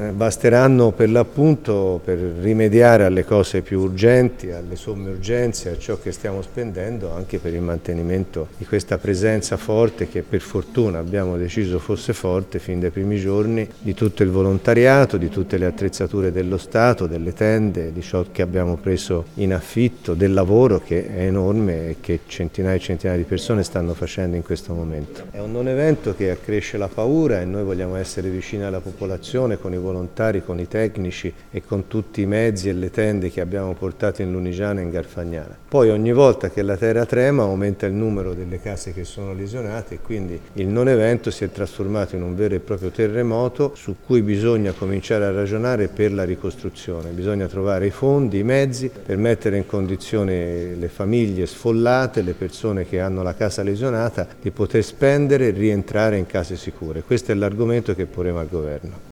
basteranno per l'appunto per rimediare alle cose più urgenti, alle somme urgenze, a ciò che stiamo spendendo anche per il mantenimento di questa presenza forte che per fortuna abbiamo deciso fosse forte fin dai primi giorni, di tutto il volontariato, di tutte le attrezzature dello Stato, delle tende, di ciò che abbiamo preso in affitto, del lavoro che è enorme e che centinaia e centinaia di persone stanno facendo in questo momento. È un non evento che accresce la paura e noi vogliamo essere vicini alla popolazione con i volontari, con i tecnici e con tutti i mezzi e le tende che abbiamo portato in Lunigiana e in Garfagnana. Poi ogni volta che la terra trema aumenta il numero delle case che sono lesionate e quindi il non evento si è trasformato in un vero e proprio terremoto su cui bisogna cominciare a ragionare per la ricostruzione. Bisogna trovare i fondi, i mezzi per mettere in condizione le famiglie sfollate, le persone che hanno la casa lesionata di poter spendere e rientrare in case sicure. Questo è l'argomento che porremo al governo.